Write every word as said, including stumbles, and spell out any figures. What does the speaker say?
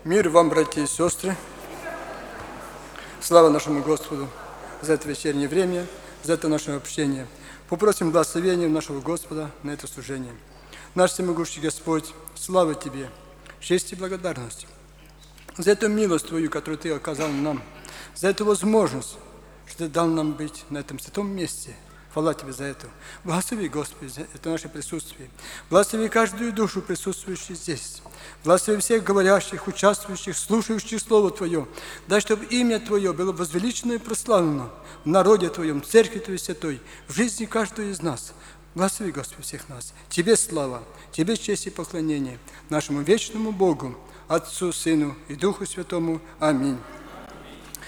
Мир вам, братья и сестры. Слава нашему Господу за это вечернее время, за это наше общение. Попросим благословения нашего Господа на это служение. Наш всемогущий Господь, слава Тебе, честь и благодарность за эту милость Твою, которую Ты оказал нам, за эту возможность, что Ты дал нам быть на этом святом месте. Хвала Тебе за это. Благослови, Господи, за это наше присутствие. Благослови каждую душу, присутствующую здесь. Благослови всех говорящих, участвующих, слушающих Слово Твое. Дай, чтобы имя Твое было возвеличено и прославлено в народе Твоем, в Церкви Твоей Святой, в жизни каждого из нас. Благослови, Господи, всех нас. Тебе слава, Тебе честь и поклонение, нашему вечному Богу, Отцу, Сыну и Духу Святому. Аминь.